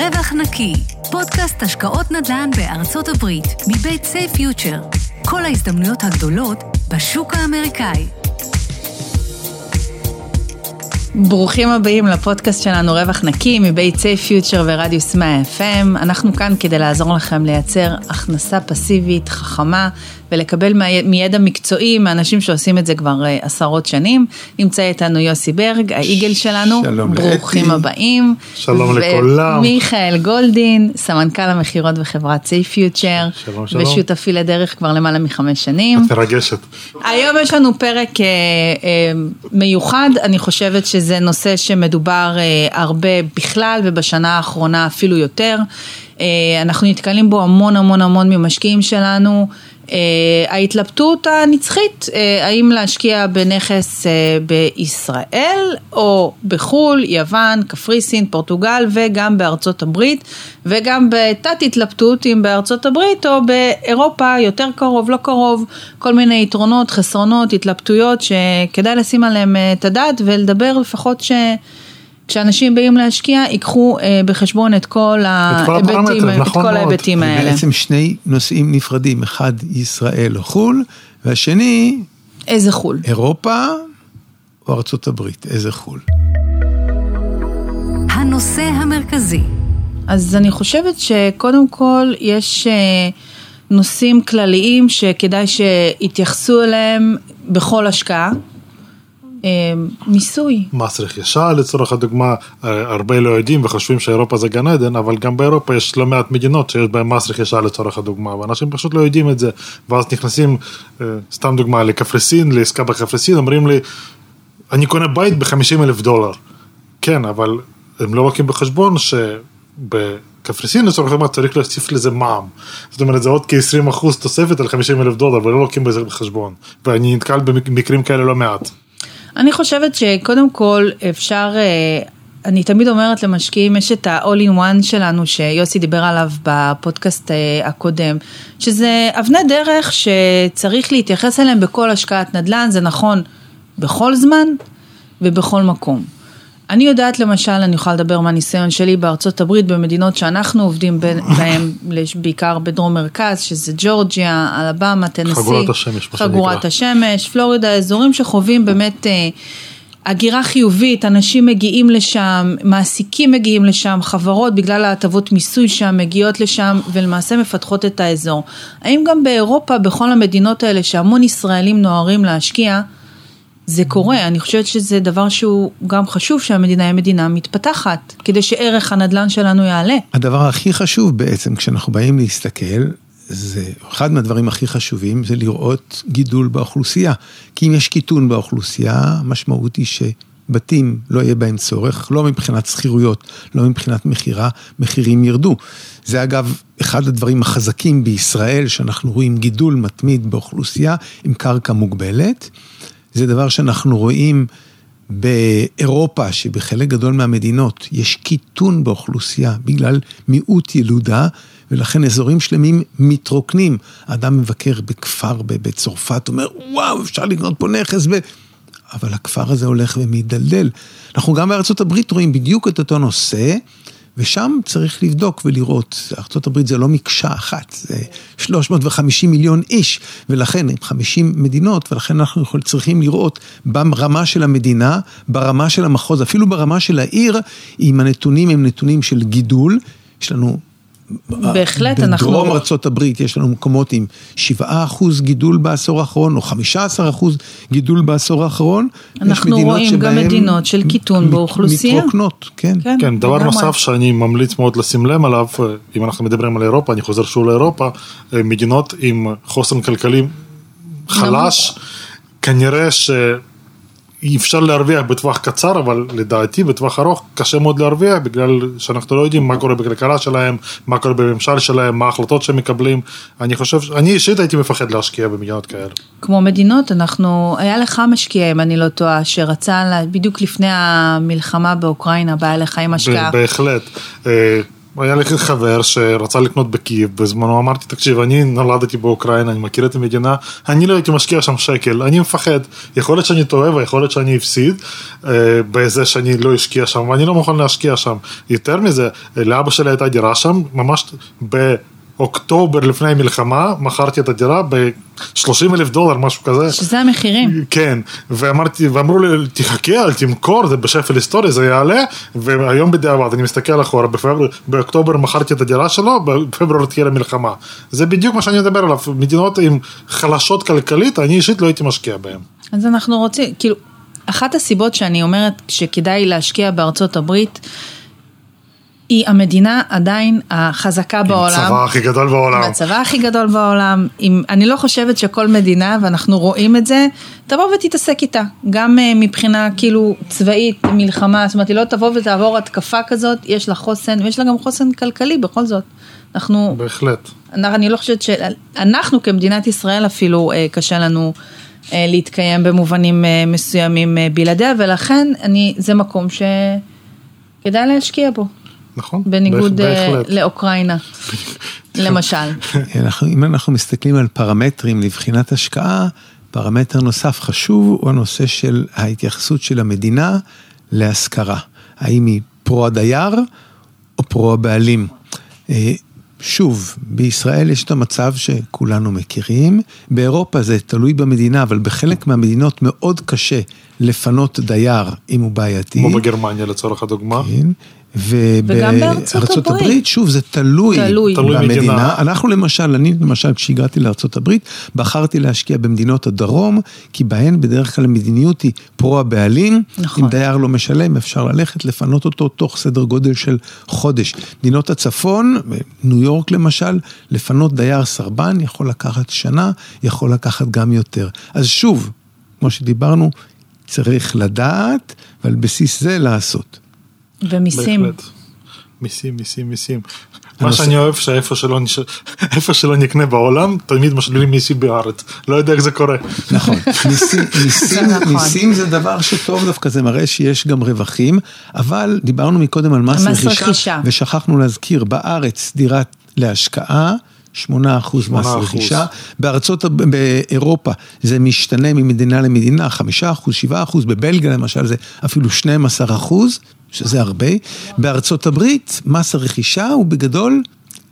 רווח נקי, פודקאסט השקעות נדל"ן בארצות הברית, מבית סייף פיוטר. כל ההזדמנויות הגדולות בשוק האמריקאי. ברוכים הבאים לפודקאסט שלנו רווח נקי מבית סייף פיוטר ורדיוס 100 FM. אנחנו כאן כדי לעזור לכם לייצר הכנסה פסיבית, חכמה, ולקבל מידע מקצועי מאנשים שעושים את זה כבר עשרות שנים. נמצא איתנו יוסי ברג, האיגל שלנו. שלום ברוכים הבאים. שלום לכולם. ומיכאל גולדין, סמנכ"ל המחירות בחברת סייף פיוטר. שלום, שלום. ושותפי לדרך כבר למעלה מ5 שנים. את מרגשת. היום יש לנו פרק מיוחד, אני חושבת שזה נושא שמדובר הרבה בכלל, ובשנה האחרונה אפילו יותר. אנחנו נתקלים בו המון ממשקיעים שלנו, ההתלבטות הנצחית, האם להשקיע בנכס בישראל או בחול, יוון, קפריסין, פורטוגל וגם בארצות הברית, וגם בתת התלבטות אם בארצות הברית או באירופה, יותר קרוב, לא קרוב, כל מיני יתרונות, חסרונות, התלבטויות שכדאי לשים עליהם את הדעת ולדבר לפחות כשאנשים באים להשקיע, ייקחו בחשבון את כל ההיבטים האלה. בעצם שני נושאים נפרדים, אחד ישראל או חול, והשני... איזה חול? אירופה או ארצות הברית, איזה חול? הנושא המרכזי. אז אני חושבת שקודם כל יש נושאים כלליים שכדאי שיתייחסו אליהם בכל השקעה. מיסוי. מס רכישה לצורך הדוגמה, הרבה לא יודעים וחושבים שאירופה זה גן עדן, אבל גם באירופה יש לא מעט מדינות שיש בהן מס רכישה לצורך הדוגמה, ואנשים פשוט לא יודעים את זה, ואז נכנסים, סתם דוגמה, לקפריסין, לעסקה בקפריסין, אומרים לי, אני קונה בית $50,000. כן, אבל הם לא לוקחים בחשבון שבקפריסין לצורך הדוגמה צריך להוסיף לזה מע"מ, זאת אומרת זה עוד כ-20% תוספת על $50,000, ולא לוקחים בזה בחשבון, ואני נתקל במקרים כאלה לא מעט. אני חושבת שקודם כל אפשר, אני תמיד אומרת למשקיעים, יש את ה-all-in-one שלנו שיוסי דיבר עליו בפודקאסט הקודם, שזה אבני דרך שצריך להתייחס אליהם בכל השקעת נדל"ן, זה נכון בכל זמן ובכל מקום. אני יודעת למשל, אני יכולה לדבר מהניסיון שלי בארצות הברית, במדינות שאנחנו עובדים בהם, בעיקר בדרום מרכז, שזה ג'ורג'יה, אלבמה, טנסי, חגורת השמש, פלורידה, אזורים שחווים באמת הגירה חיובית, אנשים מגיעים לשם, מעסיקים מגיעים לשם, חברות בגלל ההטבות מיסוי שם מגיעות לשם, ולמעשה מפתחות את האזור. האם גם באירופה, בכל המדינות האלה, שהמון ישראלים נוערים להשקיע, זה קורה, אני חושבת שזה דבר שהוא גם חשוב שהמדינה היא מדינה מתפתחת, כדי שערך הנדל"ן שלנו יעלה. הדבר הכי חשוב בעצם כשאנחנו באים להסתכל, זה אחד מהדברים הכי חשובים, זה לראות גידול באוכלוסייה. כי אם יש קיטון באוכלוסייה, המשמעות היא שבתים לא יהיה בהם צורך, לא מבחינת שכירויות, לא מבחינת מחירה, מחירים ירדו. זה אגב אחד הדברים החזקים בישראל, שאנחנו רואים גידול מתמיד באוכלוסייה עם קרקע מוגבלת. זה דבר שאנחנו רואים באירופה, שבחלק גדול מהמדינות יש קיטון באוכלוסייה בגלל מיעוט ילודה, ולכן אזורים שלמים מתרוקנים. האדם מבקר בכפר בצרפת, אומר, וואו, אפשר לקנות פה נכס, אבל הכפר הזה הולך ומדלדל. אנחנו גם בארצות הברית רואים בדיוק את אותו נושא, ושם צריך לבדוק ולראות, ארצות הברית זה לא מקשה אחת, זה 350 מיליון איש, ולכן 50 מדינות, ולכן אנחנו צריכים לראות ברמה של המדינה, ברמה של המחוז, אפילו ברמה של העיר, אם הנתונים הם נתונים של גידול, יש לנו... בהחלט בדרום ארצות הברית יש לנו מקומות עם 7% גידול בעשור האחרון, או 15% גידול בעשור האחרון. אנחנו רואים גם מדינות של קיטון באוכלוסייה. מתרוקנות, כן. כן, דבר נוסף שאני ממליץ מאוד לשים לב עליו, אם אנחנו מדברים על אירופה, אני חוזר שוב לאירופה, מדינות עם חוסן כלכלי חלש, כנראה אי אפשר להרוויח בטווח קצר, אבל לדעתי בטווח ארוך קשה מאוד להרוויח, בגלל שאנחנו לא יודעים מה קורה בכלכלה שלהם, מה קורה בממשל שלהם, מה ההחלטות שהם מקבלים. אני אישית הייתי מפחד להשקיע במדינות כאלה. כמו מדינות, היה לך משקיע, אם אני לא טועה, שרצה בדיוק לפני המלחמה באוקראינה, בא אליך עם השקעה. בהחלט. היה לי חבר שרצה לקנות בקייב, בזמנו אמרתי, תקשיב, אני נולדתי באוקראינה, אני מכיר את המדינה, אני לא הייתי משקיע שם שקל, אני מפחד, יכול להיות שאני טועה ויכול להיות שאני אפסיד, בזה שאני לא אשקיע שם, ואני לא מוכן להשקיע שם. יותר מזה, לאבא שלי הייתה דירה שם, ממש באוקטובר לפני המלחמה, מכרתי את הדירה $30,000, משהו כזה. שזה המחירים. כן, ואמרו לי, תחכה, אל תמכור, זה בשפל היסטורי, זה יעלה, והיום בדיעבד, אני מסתכל אחורה, באוקטובר מכרתי את הדירה שלו, בפברואר התחילה המלחמה. זה בדיוק מה שאני מדבר עליו, מדינות עם חלשות כלכלית, אני אישית לא הייתי משקיע בהן. אז אנחנו רוצים, כאילו, אחת הסיבות שאני אומרת שכדאי להשקיע בארצות הברית, היא המדינה עדיין החזקה בעולם. הצבא הכי גדול בעולם. הצבא הכי גדול בעולם. אני לא חושבת שכל מדינה, ואנחנו רואים את זה, תבוא ותתעסק איתה. גם מבחינה כאילו צבאית, מלחמה, זאת אומרת, היא לא תבוא ותעבור התקפה כזאת, יש לה חוסן, ויש לה גם חוסן כלכלי בכל זאת. אנחנו... בהחלט. אני לא חושבת שאנחנו כמדינת ישראל אפילו קשה לנו להתקיים במובנים מסוימים בלעדיה, ולכן זה מקום שכדאי להשקיע בו. נכון. בניגוד לאוקראינה, למשל. אם אנחנו מסתכלים על פרמטרים לבחינת השקעה, פרמטר נוסף חשוב הוא הנושא של ההתייחסות של המדינה להשכרה. האם היא פרו הדייר או פרו הבעלים. שוב, בישראל יש את המצב שכולנו מכירים, באירופה זה תלוי במדינה, אבל בחלק מהמדינות מאוד קשה לפנות דייר אם הוא בעייתי. כמו בגרמניה לצורך הדוגמה. כן. ובארצות הברית, שוב, זה תלוי במדינה. אנחנו אני למשל, כשהגעתי לארצות הברית, בחרתי להשקיע במדינות הדרום, כי בהן בדרך כלל המדיניות היא פרו הבעלים, אם דייר לא משלם, אפשר ללכת לפנות אותו תוך סדר גודל של חודש. מדינות הצפון, ניו יורק למשל, לפנות דייר סרבן, יכול לקחת שנה, יכול לקחת גם יותר. אז שוב, כמו שדיברנו, צריך לדעת, ועל בסיס זה לעשות. ומיסים. מיסים. מה שאני אוהב שאיפה שלא נקנה בעולם, תמיד משלמים מיסים בארץ. לא יודע איך זה קורה. נכון. מיסים זה דבר שטוב דווקא, זה מראה שיש גם רווחים, אבל דיברנו מקודם על מס רכישה, ושכחנו להזכיר, בארץ דירת להשקעה, 8% מס רכישה, באירופה זה משתנה ממדינה למדינה, 5%, 7%, בבלגיה למשל זה אפילו 12%, שזה הרבה. בארצות הברית, מס הרכישה הוא בגדול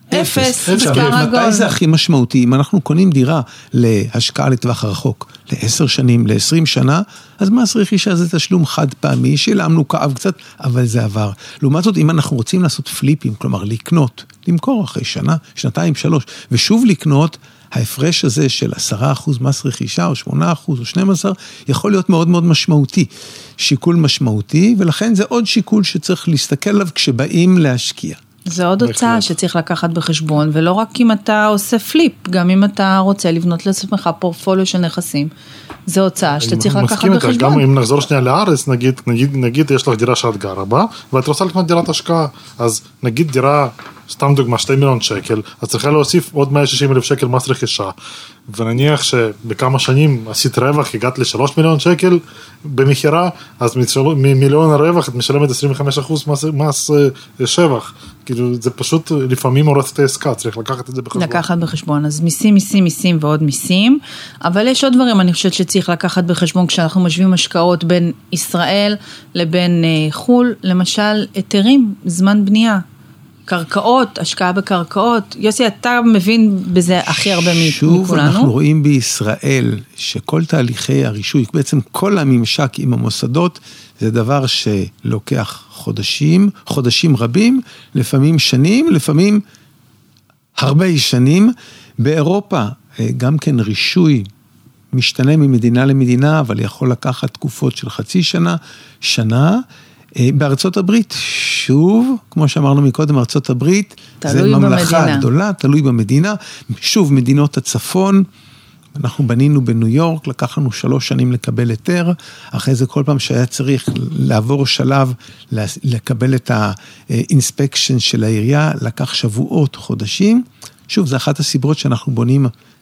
0. מתי זה הכי משמעותי? אם אנחנו קונים דירה להשקעה לטווח הרחוק, ל10 שנים, ל20 שנה, אז מס רכישה זה תשלום חד פעמי, שילמנו כאב קצת, אבל זה עבר. לעומת זאת, אם אנחנו רוצים לעשות פליפים, כלומר לקנות, למכור אחרי שנה, שנתיים, 3, ושוב לקנות, ההפרש הזה של 10% מס רכישה, או 8%, או 12%, יכול להיות מאוד מאוד משמעותי. שיקול משמעותי, ולכן זה עוד שיקול שצריך להסתכל עליו כשבאים להשקיע. זה עוד הוצאה שצריך לקחת בחשבון, ולא רק אם אתה עושה פליפ, גם אם אתה רוצה לבנות לעצמך פורטפוליו של נכסים, זה הוצאה שאתה צריך לקחת בחשבון. גם אם נחזור שנייה לארץ, נגיד יש לך דירה שאת גרה בה, ואת רוצה לקנות דירת השקעה, אז נגיד דירה, סתם דוגמה, 2 מיליון שקל, אז צריכה להוסיף עוד 160,000 שקל מס רכישה, ונניח שבכמה שנים עשית רווח, הגעת ל3 מיליון שקל במחירה, אז ממיליון הרווח את משלמת 25% מס שבח. כאילו זה פשוט לפעמים הורס את העסקה, צריך לקחת את זה בחשבון. לקחת בחשבון, אז מיסים ועוד מיסים, אבל יש עוד דברים אני חושבת שצריך לקחת בחשבון כשאנחנו משווים השקעות בין ישראל לבין חול, למשל היתרים, זמן בנייה. קרקעות, השקעה בקרקעות. יוסי, אתה מבין בזה הכי הרבה מכולנו? שוב, אנחנו רואים בישראל שכל תהליכי הרישוי, בעצם כל הממשק עם המוסדות, זה דבר שלוקח חודשים רבים, לפעמים שנים, לפעמים הרבה שנים. באירופה גם כן רישוי משתנה ממדינה למדינה, אבל יכול לקחת תקופות של חצי שנה, בארצות הברית, שוב, כמו שאמרנו מקודם, ארצות הברית, זה ממלכה גדולה, תלוי במדינה, שוב, מדינות הצפון, אנחנו בנינו בניו יורק, לקח לנו 3 שנים לקבל היתר, אחרי זה כל פעם שהיה צריך לעבור שלב, לקבל את האינספקשן של העירייה, לקח שבועות, חודשים, שוב, זה אחת הסיבות שאנחנו בונים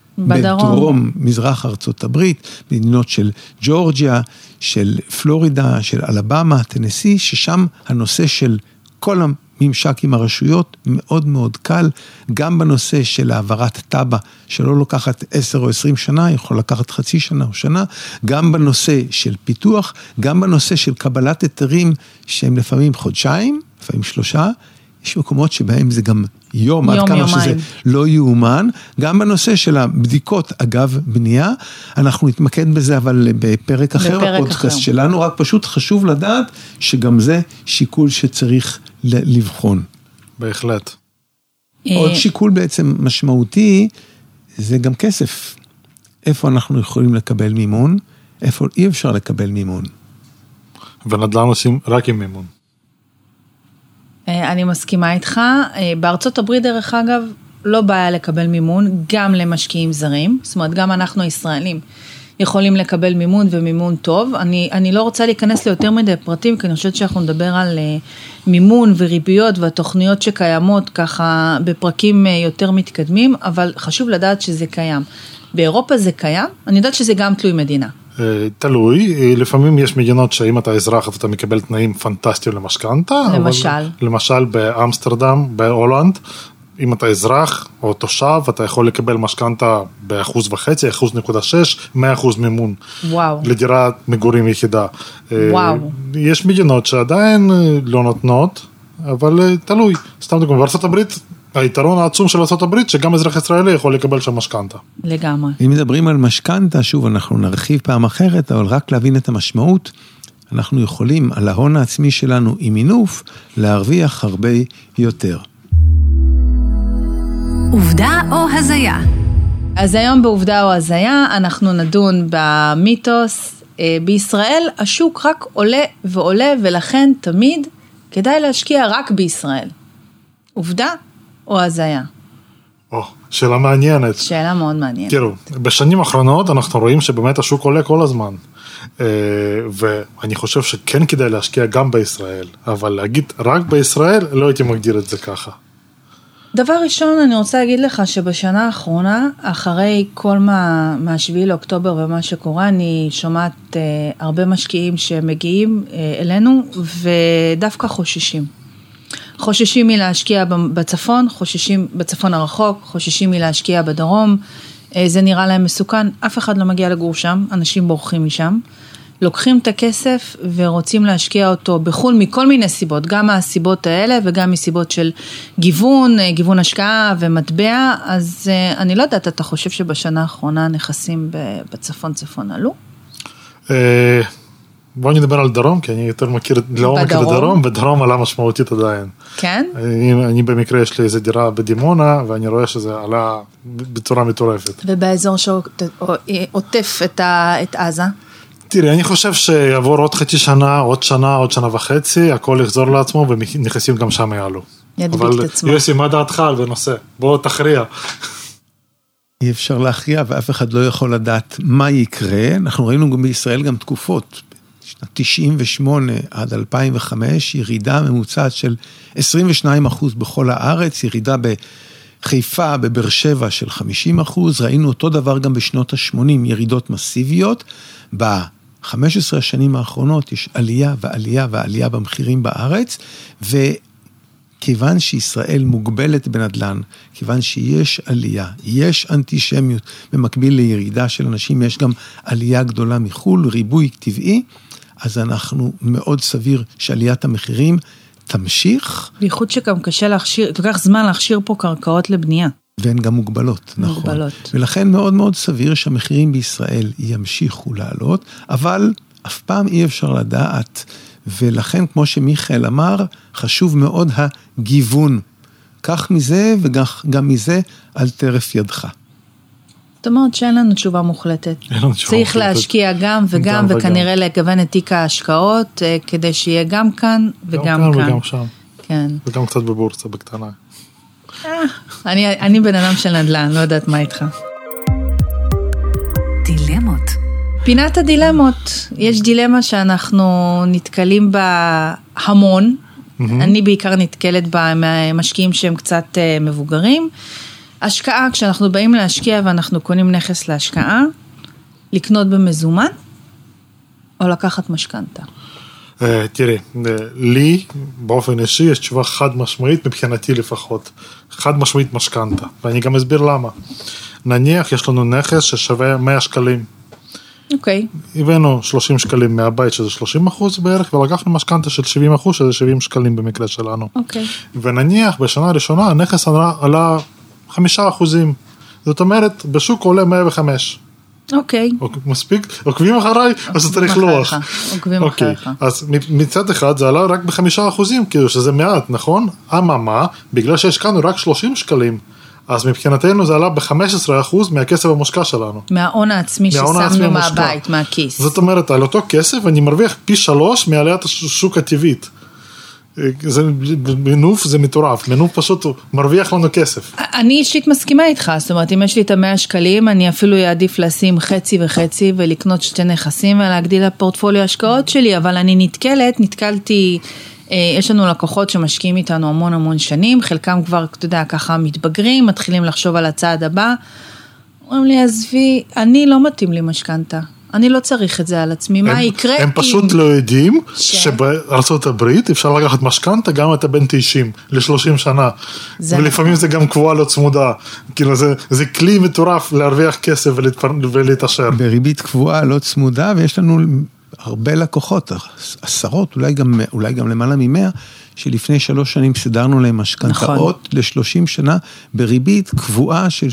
בדרום, מזרח ארצות הברית, מדינות של ג'ורג'יה, של פלורידה, של אלבמה, טנסי, ששם הנושא של כל ממשק עם הרשויות מאוד מאוד קל, גם בנושא של העברת טאבה, שלא לוקחת 10 או 20 שנה, יכול לקחת חצי שנה או שנה, גם בנושא של פיתוח, גם בנושא של קבלת היתרים, שהם לפעמים חודשיים, לפעמים 3, יש מקומות שבהם זה גם יום עד כמה שזה לא יאומן, גם בנושא של הבדיקות אגב בנייה, אנחנו נתמקד בזה אבל בפרק אחר, בפודקאסט שלנו, רק פשוט חשוב לדעת שגם זה שיקול שצריך לבחון. בהחלט. עוד שיקול בעצם משמעותי, זה גם כסף. איפה אנחנו יכולים לקבל מימון, איפה אי אפשר לקבל מימון. ונדל"ן עושים רק עם מימון. אני מסכימה איתך, בארצות הברית דרך אגב לא בעיה לקבל מימון, גם למשקיעים זרים, זאת אומרת גם אנחנו הישראלים יכולים לקבל מימון ומימון טוב, אני לא רוצה להיכנס ליותר מדי פרטים, כי אני חושבת שאנחנו נדבר על מימון וריביות והתוכניות שקיימות ככה בפרקים יותר מתקדמים, אבל חשוב לדעת שזה קיים. באירופה זה קיים, אני יודעת שזה גם תלוי מדינה. תלוי, לפעמים יש מדינות שאם אתה אזרח אתה מקבל תנאים פנטסטיים למשכנתא. למשל באמסטרדם, בהולנד, אם אתה אזרח או תושב, אתה יכול לקבל משכנתא ב1.5%, 1.6%, 100% מימון. וואו. לדירת מגורים יחידה. וואו. יש מדינות שעדיין לא נותנות, אבל תלוי. סתם דוגמא, בארצות הברית, היתרון העצום של ארצות הברית, שגם אזרח ישראלי יכול לקבל שם משכנתא. לגמרי. אם מדברים על משכנתא, שוב, אנחנו נרחיב פעם אחרת, אבל רק להבין את המשמעות, אנחנו יכולים על ההון העצמי שלנו עם מינוף, להרוויח הרבה יותר. עובדה או הזיה? אז היום בעובדה או הזיה, אנחנו נדון במיתוס. בישראל השוק רק עולה ועולה, ולכן תמיד כדאי להשקיע רק בישראל. עובדה או הזיה? שאלה מעניינת. שאלה מאוד מעניינת. תראו, בשנים האחרונות אנחנו רואים שבאמת השוק עולה כל הזמן. ואני חושב שכן כדאי להשקיע גם בישראל, אבל להגיד רק בישראל, לא הייתי מגדיר את זה ככה. דבר ראשון, אני רוצה להגיד לך שבשנה האחרונה, אחרי כל מה-7 לאוקטובר ומה שקורה, אני שומעת הרבה משקיעים שמגיעים אלינו, ודווקא חוששים. חוששים מלהשקיע בצפון, חוששים בצפון הרחוק, חוששים מלהשקיע בדרום, זה נראה להם מסוכן, אף אחד לא מגיע לגור שם, אנשים בורחים משם, לוקחים את הכסף ורוצים להשקיע אותו בחול מכל מיני סיבות, גם מהסיבות האלה וגם מסיבות של גיוון השקעה ומטבע, אז אני לא יודעת, אתה חושב שבשנה האחרונה נכסים בצפון עלו? בואו נדבר על דרום, כי אני יותר מכיר לעומק את הדרום, בדרום עלה משמעותית עדיין. כן? אני במקרה יש לי איזו דירה בדימונה, ואני רואה שזה עלה בצורה מטורפת. ובאזור שעוטף את עזה? תראי, אני חושב שיעבור עוד חצי שנה, עוד שנה וחצי, הכל יחזור לעצמו, ונכנסים גם שם יעלו. ידביק את עצמו. יוסי, מה דעתך על בנושא? בוא תכריע. אי אפשר להכריע, ואף אחד לא יכול לדעת מה יקרה. אנחנו ראינו גם בישראל גם תקופות, שנת 98 עד 2005, ירידה ממוצעת של 22% בכל הארץ, ירידה בחיפה, בבאר שבע של 50%, ראינו אותו דבר גם בשנות ה-80, ירידות מסיביות, ב-15 השנים האחרונות יש עלייה ועלייה ועלייה במחירים בארץ, וכיוון שישראל מוגבלת בנדלן, כיוון שיש עלייה, יש אנטישמיות, במקביל לירידה של אנשים, יש גם עלייה גדולה מחול, ריבוי טבעי, אז אנחנו מאוד סביר שעליית המחירים תמשיך. בייחוד שגם קשה להכשיר, לוקח זמן להכשיר פה קרקעות לבנייה. והן גם מוגבלות, נכון. ולכן מאוד מאוד סביר שהמחירים בישראל ימשיכו לעלות, אבל אף פעם אי אפשר לדעת, ולכן כמו שמיכאל אמר, חשוב מאוד הגיוון. כך מזה וגם מזה על טרף ידך. זאת אומרת שאין לנו תשובה מוחלטת. צריך להשקיע גם וגם, וכנראה לגוון את תיק ההשקעות, כדי שיהיה גם כאן וגם כאן. וגם שם. כן. וגם קצת בבורסה בקטנה. אני בן אדם של נדל"ן, לא יודעת מה איתך. דילמות. פינת הדילמות. יש דילמה שאנחנו נתקלים בה המון. אני בעיקר נתקלת בה משקיעים שהם קצת מבוגרים. השקעה, כשאנחנו באים להשקיע ואנחנו קונים נכס להשקעה, לקנות במזומן או לקחת משכנתא? תראי, לי באופן אישי יש תשובה חד משמעית, מבחינתי לפחות, חד משמעית משכנתה, ואני גם אסביר למה. נניח יש לנו נכס ששווה 100 שקלים. אוקיי. הבאנו 30 שקלים מהבית, שזה 30% בערך, ולקחנו משכנתה של 70%, שזה 70 שקלים במקרה שלנו. אוקיי. ונניח בשנה הראשונה הנכס עלה 5%. זאת אומרת, בשוק עולה 105. אוקיי. מספיק? עוקבים אחריי, אז צריך לוח. עוקבים אחריך. אז מצד אחד זה עלה רק ב5%, כאילו שזה מעט, נכון? אממה, בגלל שהשקענו רק 30 שקלים, אז מבחינתנו זה עלה ב15% מהכסף המושקע שלנו. מההון העצמי ששמנו מהבית, מהכיס. זאת אומרת, על אותו כסף אני מרוויח פי 3 מעליית השוק הטבעית. זה מנוף, זה מטורף, מנוף פשוט מרוויח לנו כסף. אני אישית מסכימה איתך, זאת אומרת, אם יש לי את 100 שקלים, אני אפילו יעדיף לשים חצי וחצי, ולקנות שתי נכסים, ולהגדיל הפורטפוליו השקעות שלי, אבל אני נתקלתי, יש לנו לקוחות שמשקיעים איתנו המון שנים, חלקם כבר, אתה יודע, ככה מתבגרים, מתחילים לחשוב על הצעד הבא, אומרים לי, עזבי, אני לא מתאים לי משכנתה. אני לא צריך את זה על עצמי, מה יקרה? הם פשוט לא יודעים שבארצות הברית אפשר לקחת משכנתה גם אתה בן 90 ל-30 שנה, ולפעמים זה גם קבועה לא צמודה, כאילו זה כלי מטורף להרוויח כסף ולהתעשר. בריבית קבועה לא צמודה, ויש לנו הרבה לקוחות, עשרות, אולי גם למעלה מ100, שלפני 3 שנים סדרנו להם משכנתאות ל-30 שנה, בריבית קבועה של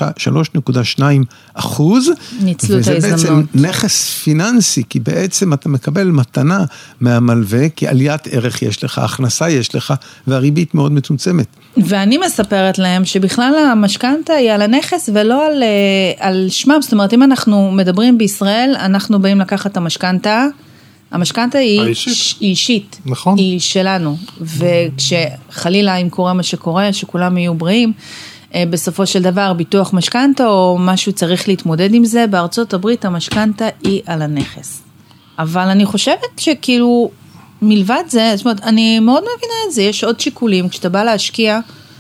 3.2%. ניצלו את ההזדמנות. וזה בעצם נכס פיננסי, כי בעצם אתה מקבל מתנה מהמלווה, כי עליית ערך יש לך, הכנסה יש לך, והריבית מאוד מצומצמת. ואני מספרת להם שבכלל המשכנתה היא על הנכס ולא על שמם, זאת אומרת, אם אנחנו מדברים בישראל, אנחנו באים לקחת את המשכנתה, המשכנתה היא אישית, נכון. היא שלנו, וכשחלילה אם קורה מה שקורה, שכולם יהיו בריאים, בסופו של דבר ביטוח משכנתה או משהו צריך להתמודד עם זה, בארצות הברית המשכנתה היא על הנכס. אבל אני חושבת שכאילו מלבד זה, זאת אומרת, אני מאוד מבינה את זה, יש עוד שיקולים, כשאתה בא להשקיע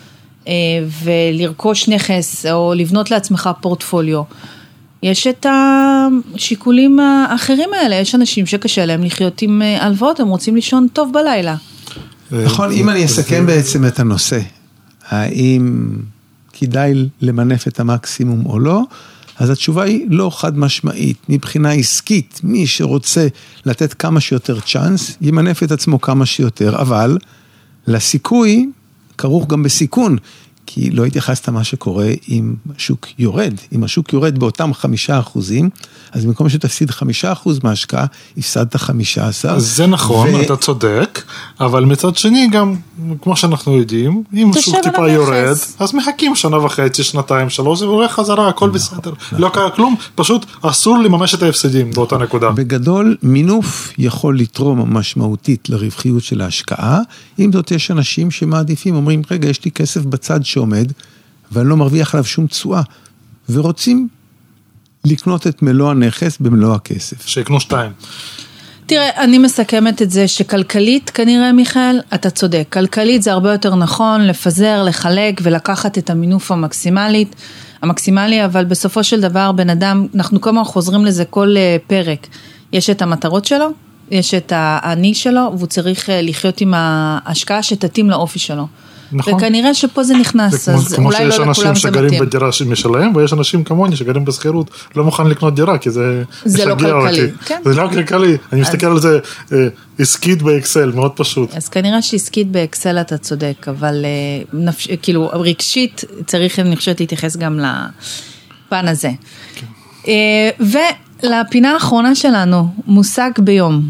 ולרכוש נכס או לבנות לעצמך פורטפוליו, יש את השיקולים האחרים האלה, יש אנשים שקשה להם לחיות עם הלוואות, הם רוצים לישון טוב בלילה. נכון, אם אני אסכם בעצם את הנושא, האם כדאי למנף את המקסימום או לא, אז התשובה היא לא חד משמעית, מבחינה עסקית, מי שרוצה לתת כמה שיותר צ'אנס, ימנף את עצמו כמה שיותר, אבל לסיכוי כרוך גם בסיכון, כי לא התייחסת מה שקורה אם השוק יורד. אם השוק יורד באותם 5%, אז במקום שתפסיד 5% מההשקעה, הפסדת 15%. זה נכון, אתה צודק, אבל מצד שני גם, כמו שאנחנו יודעים, אם השוק טיפה יורד, אז מחכים 1.5 שנה, 2, 3, זה הולך חזרה, הכל בסדר. לא קרה כלום, פשוט אסור לממש את ההפסדים באותה נקודה. בגדול, מינוף יכול לתרום משמעותית לרווחיות של ההשקעה, אם זאת יש אנשים שמעדיפים, אומרים, רגע, יש לי כסף בצד שעומד, ואני לא מרוויח עליו שום תשואה, ורוצים לקנות את מלוא הנכס במלוא הכסף. שיקנו 2. תראה, אני מסכמת את זה שכלכלית, כנראה מיכאל, אתה צודק. כלכלית זה הרבה יותר נכון לפזר, לחלק ולקחת את המינוף המקסימלי, אבל בסופו של דבר, בן אדם, אנחנו כמה חוזרים לזה כל פרק. יש את המטרות שלו, יש את העני שלו, והוא צריך לחיות עם ההשקעה שתתאים לאופי שלו. נכון. וכנראה שפה זה נכנס, אז כמו אולי לא לכולם זה מתאים. שיש אנשים שגרים בדירה משלהם, ויש אנשים כמוני שגרים בשכירות, לא מוכן לקנות דירה, כי זה לא כלכלי. כן? זה לא כלכלי, אני מסתכל על זה עסקית באקסל, מאוד פשוט. אז כנראה שעסקית באקסל אתה צודק, אבל כאילו רגשית צריך, אני חושבת, להתייחס גם לפן הזה. כן. ולפינה האחרונה שלנו, מושג ביום.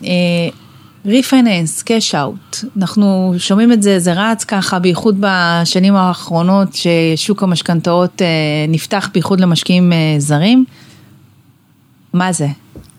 ריפייננס, קאש אאוט, אנחנו שומעים את זה, זה רץ ככה, בייחוד בשנים האחרונות, ששוק המשכנתאות נפתח בייחוד למשקיעים זרים. מה זה?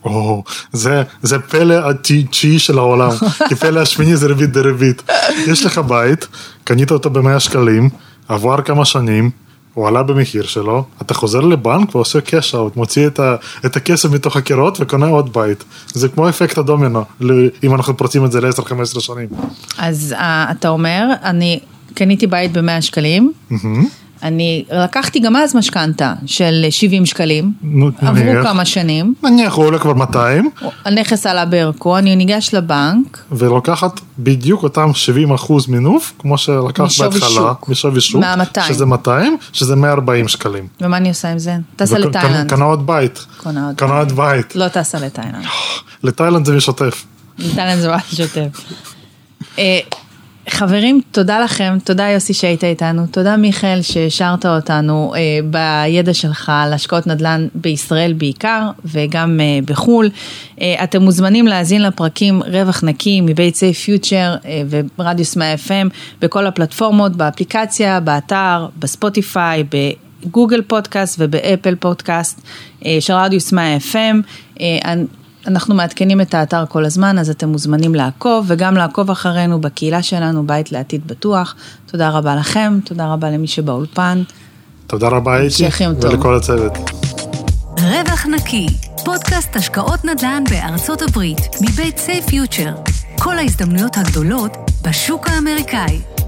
זה פלא התשיעי של העולם, כי פלא השמיני זה ריבית דריבית. יש לך בית, קנית אותו ב100 שקלים, עבר כמה שנים, הוא עלה במחיר שלו, אתה חוזר לבנק ועושה קאש אאוט, מוציא את הכסף מתוך הקירות וקונה עוד בית. זה כמו אפקט הדומינו, אם אנחנו פורצים את זה ל-10-15 שנים. אז אתה אומר, אני קניתי בית ב100 שקלים, אני לקחתי גם אז משכנתה של 70 שקלים, עברו כמה שנים. נניח, הוא עולה כבר 200. הנכס עלה בערכו, אני ניגש לבנק. ולוקחת בדיוק אותם 70% מינוף, כמו שלקחת בהתחלה, משווי שוק, שזה 200, שזה 140 שקלים. ומה אני עושה עם זה? טסה לתאילנד. קנה עוד בית. קנה עוד בית. לא טסה לתאילנד. לתאילנד זה משותף. לתאילנד זה משותף. חברים, תודה לכם, תודה יוסי שהיית איתנו, תודה מיכאל שהשארת אותנו בידע שלך על השקעות נדל"ן בישראל בעיקר וגם בחול. אתם מוזמנים להאזין לפרקים רווח נקי מבית סייף פיוטר ורדיוס 100 FM בכל הפלטפורמות, באפליקציה, באתר, בספוטיפיי, בגוגל פודקאסט ובאפל פודקאסט של רדיוס 100 FM. אנחנו מעדכנים את האתר כל הזמן, אז אתם מוזמנים לעקוב, וגם לעקוב אחרינו בקהילה שלנו, בית לעתיד בטוח. תודה רבה לכם, תודה רבה למי שבאולפן. תודה רבה איתי, ולכל הצוות. רווח נקי, פודקאסט השקעות נדל"ן בארצות הברית, מבית סייף פיוטר. כל ההזדמנויות הגדולות בשוק האמריקאי.